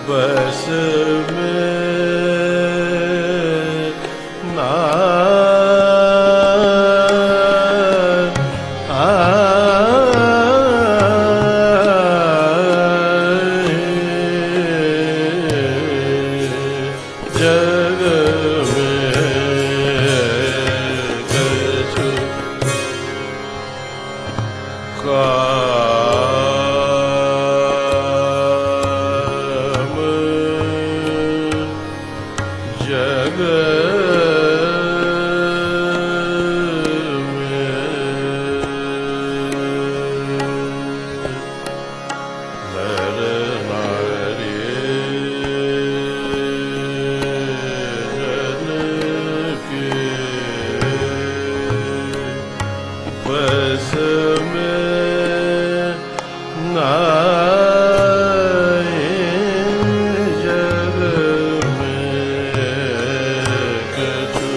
बस में ना जग में कछु काम जग बस में नाए जग में कछु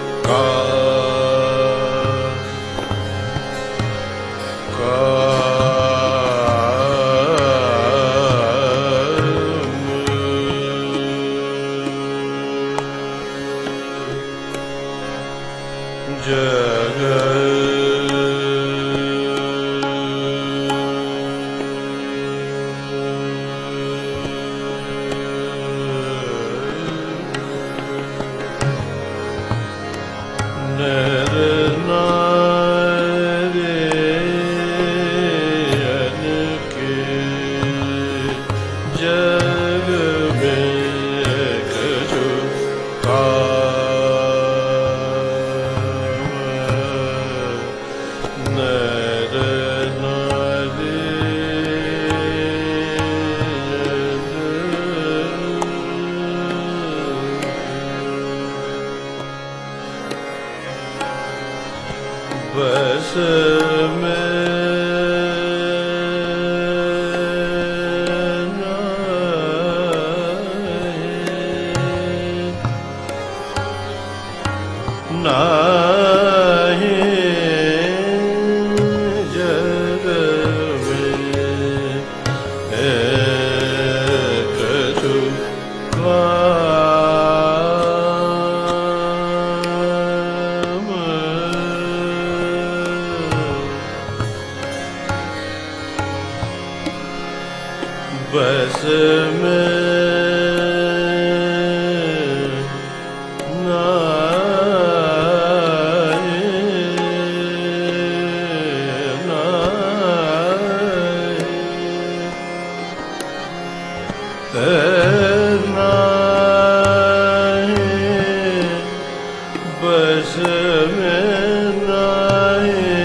काम जग नर नारायण के जग में कछु काम नर बस में नाहे जग में कछु काम बस में बस में नाए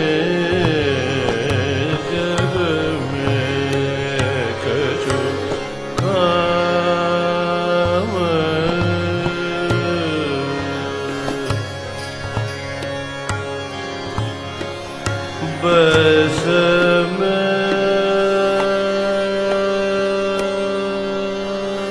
जग में कछु काम बस में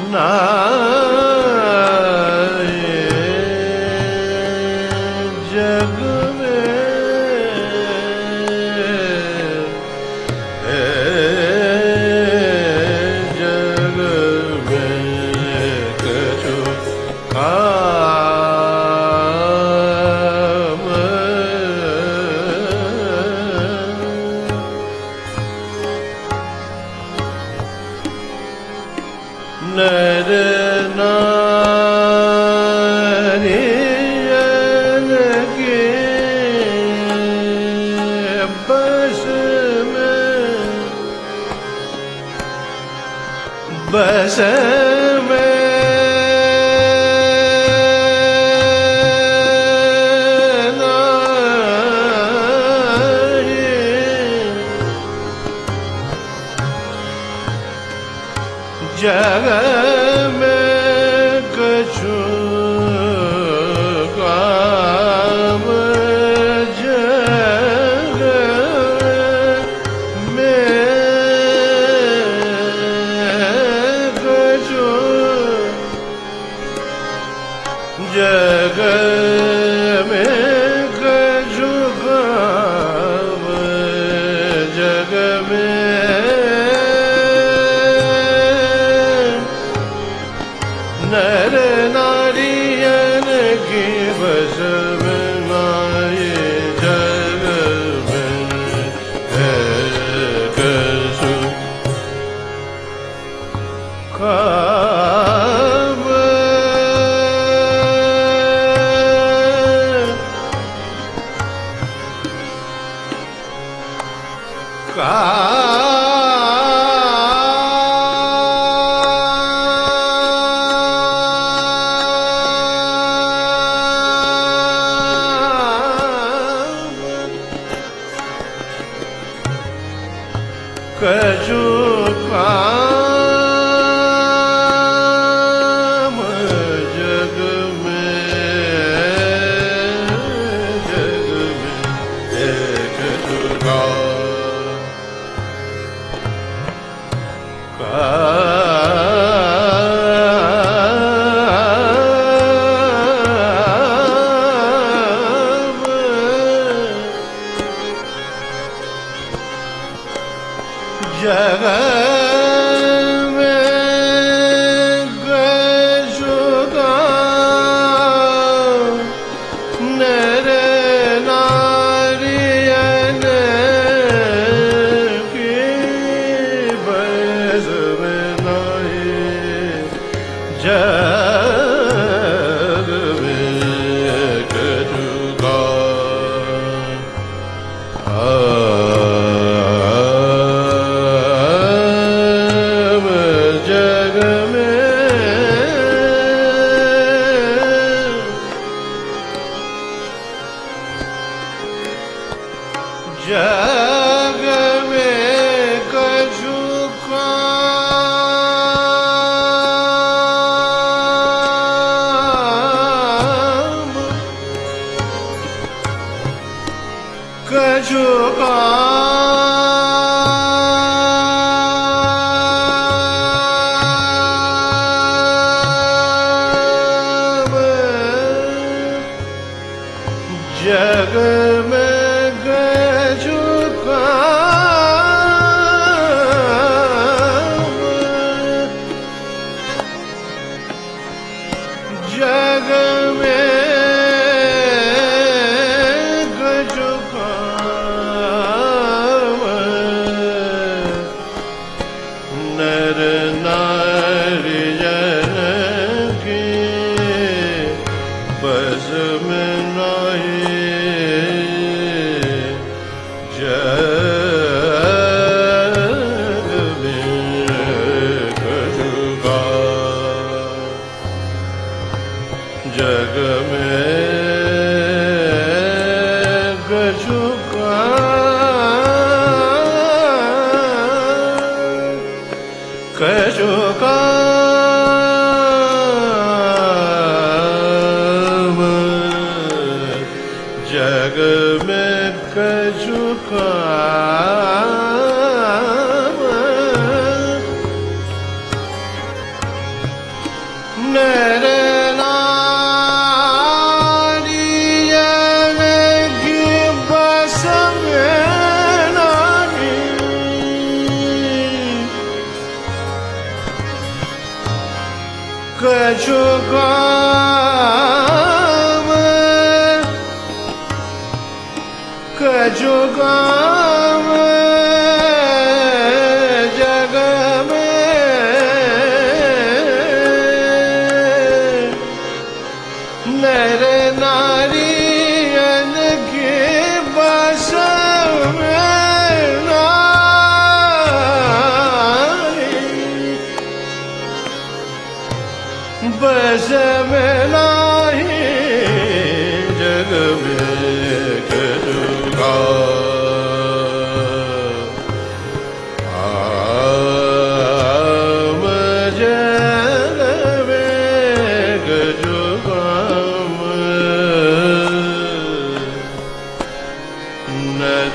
जग नर नारियन के बस में जग में कछु काम जग में कछु जग में कछु काम जग में नर नारियन की बस में नाये जग में है कछु काम कछु काम जग में कछु जग में कछु काम नर नारियन की बस में नाये जग में कछु जग में जग में कछु काम कछु जग में कछु काम जग में कछु काम नर नारियन की बस में नाये जग में कछु काम जग में कछु काम कछु काम जग में कछु काम कछु काम कछु काम जग में नर नारी के बस बस में नाही जग में कछु काम जग में कछु काम नर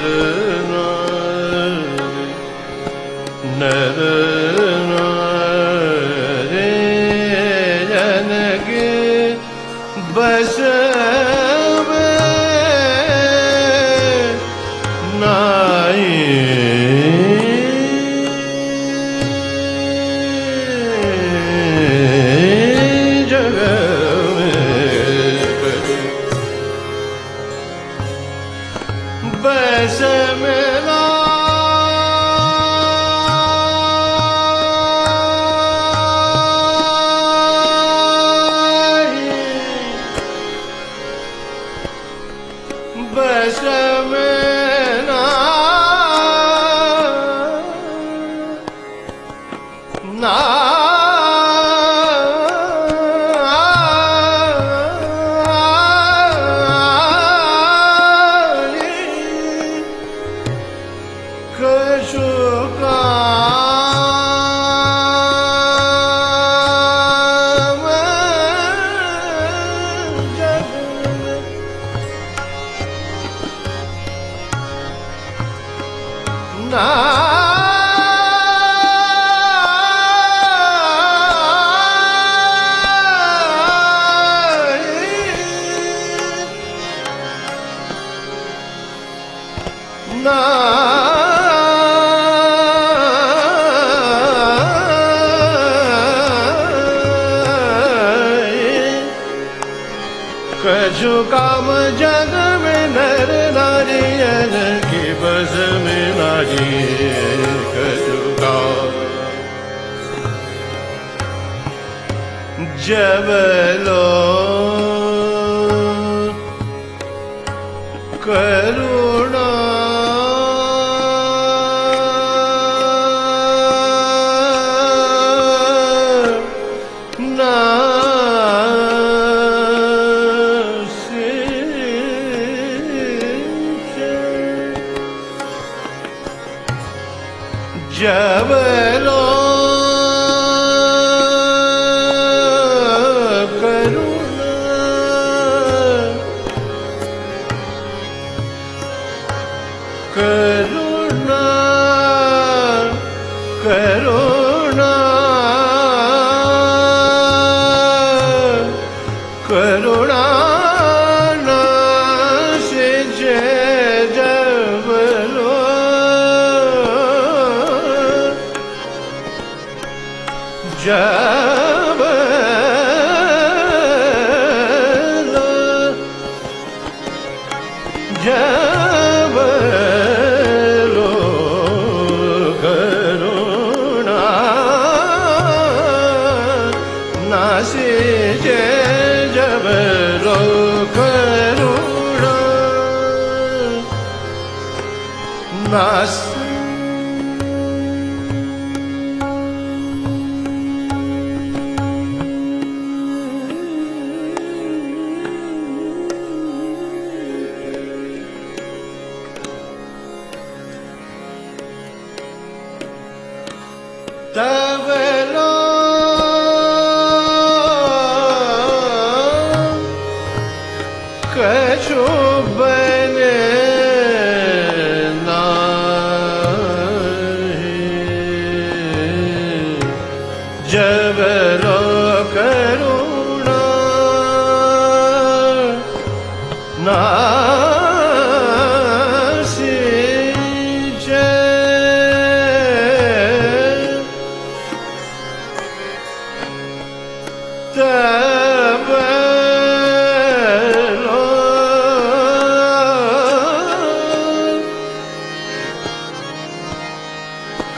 बस में नाई जग में बस में बस में ना कछु काम जग में ना ना कछु काम जग में नर नारी की बस में नारी कछु काम जब लो करुणा ना जब लो करुणा करुणा करुणा करुणा से जब लो जब लो जब लो करुणा नासे जब लो करुणा नास तब लो कछु बने नहीं जब लो करुणा ना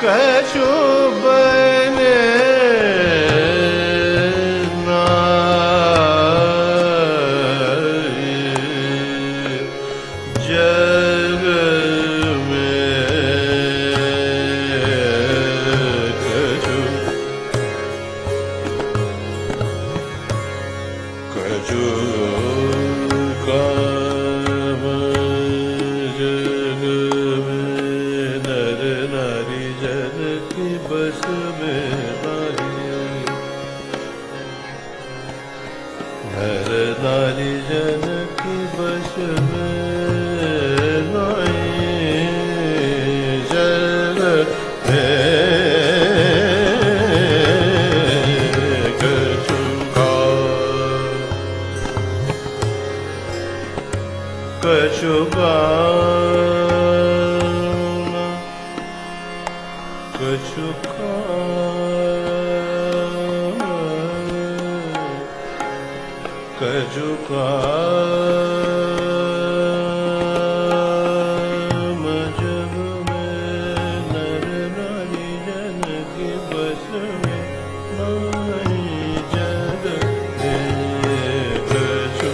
कछु बने ना जग में कछु कछु काम जग में नर नारी जन की बस में नहीं नर नारी जन की बस में नहीं जग में कछु कछु कछु कछु काम जग में नर नारी जन की बस में नहीं जग में कछु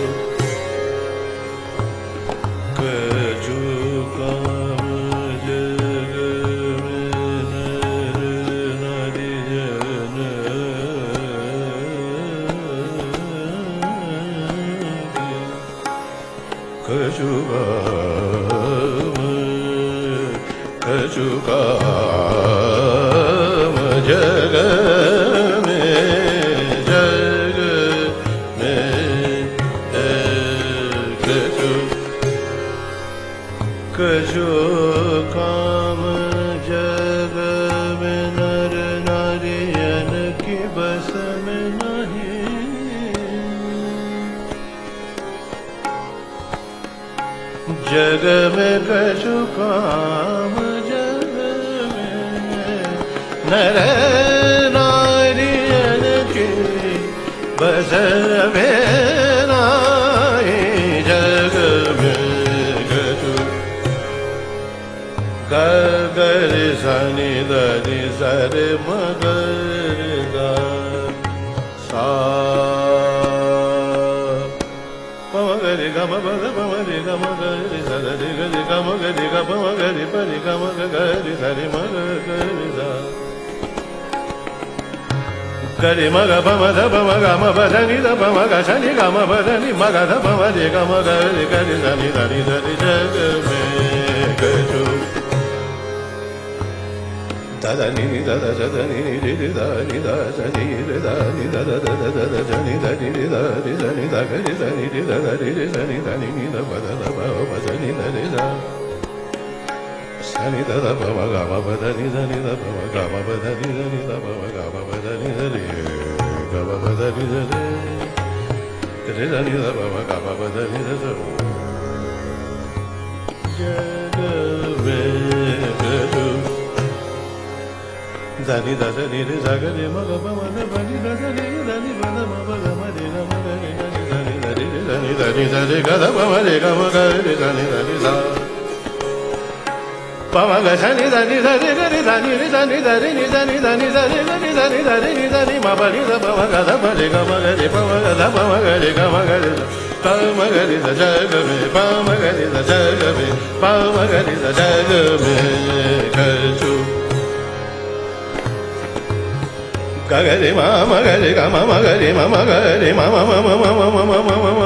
कछु काम जग में नर नारी जन कछु काम जग में कछु कछु काम जग में नर नारी जन की बस में नहीं जग में कछु काम जग में नर नारी जन की बस में नहीं जग में कछु गर सनि धनि सरे मगर सा पमगरि गम पद पमरि गम गरि सरि गरि गम गरि ग पमगरि परि गम गरि सरि मग गरि सा गरि मग पम ध पम गम पद नि ध पम ग सनि गम पद नि मग ध पम रि गम गरि गरि सनि धनि धरि जग में कछु दादा नि दादा जदा नि रि रि दा नि दा सनि रि दा नि दा दा दा दा दा जनि दा नि रि दा रि सनि दा गरि सनि रि दा दा रि रि सनि दा नि नि दा प दा दा प प सनि दा रि दा सनि दा दा प म ग म प दा नि दा नि दा प म ग म प दा नि दा नि दा प म ग म प दा नि दा रि ग म प दा नि दा रि दा नि दा प म ग म प दा नि दा सा जग में कछु धनि द नि रि सा ग रि म ग प म द प नि द स नि द नि प द म प ग म रि ग म ग रि द नि द नि द रि द नि द नि द रि ग द प म रि ग म ग रि द नि द नि सा प म ग स नि द नि द रि ग रि द नि रि द नि द रि नि द नि द नि द रि ग नि द नि द रि नि द नि म प नि द प म ग द प रि ग म ग रि प म ग द प म ग रि ग म ग रि प म ग रि द जग में प म ग रि द जग में प म ग रि द जग में कछु गगरे मा मगरे ग म मगरे म मगरे म म म म म म म म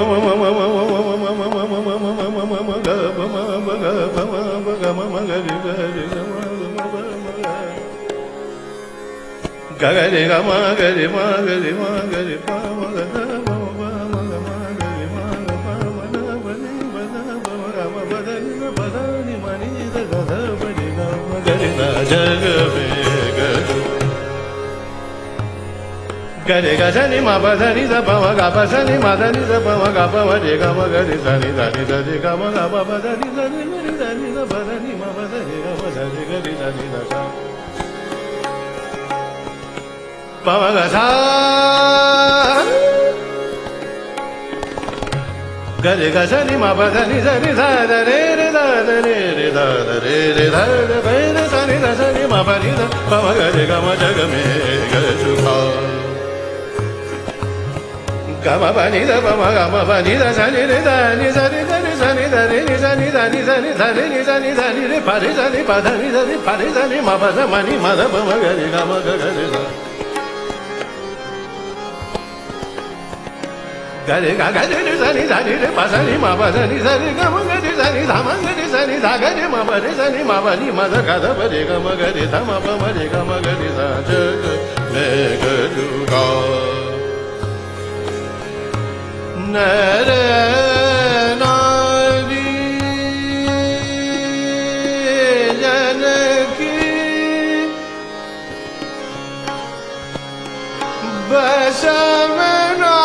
गगरे ग म गरे म गरे म गरे प म ग द म म म ग म गरे म ग प म द प नि प द प म ग म प द नि द प द नि म नि द ग द प नि ग म गरे द जग में कछु गरे ग स नि म प ध नि द प म ग प स नि म द नि द प म ग प म रि ग म ग रि स नि द नि द रि ग म ग प प द नि द नि रि द नि द प द नि म प द रि ग म द रि ग रि द नि द सा प म ग सा गरे ग स नि म प ध नि द नि द द रे रे द द रे रे द द रे रे द द प रे स नि द स नि म pa ni da pa ma ga re ga ma jag में गजुका ga ma pa ni da pa ma ga ma pa ni da sa ni re da ni sa ni da ni sa ni da re ni sa ni da ni sa ni da re ni sa ni da ni re pa re sa ni pa da ni sa ni pa re sa ni ma pa sa ma ni ma da pa ma ga re ga ma ga re sa ga re ga re sa ni da ni re pa sa ni ma pa sa ni sa ni ga ma ga re sa ni da ma ga re sa ni da ga re ma pa re sa ni ma pa ni ma da ga da pa re ga ma ga re sa ma pa ma re ga ma ga re sa jag में गजुका नर नारी जनकी बस में ना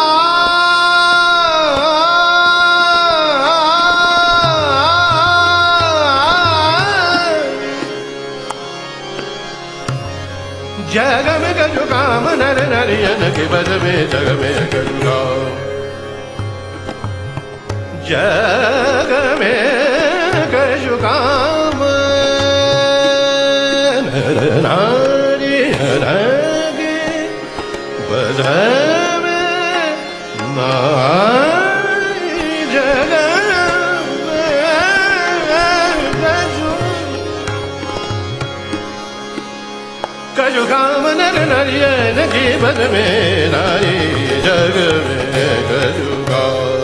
जग में गजुका नर नारियन के बस में जग में गजुका जग में गजुकाम नर नारियन के बस में नारी जग में गजुकाम नर नारियन के बस में नारी जग में गजुका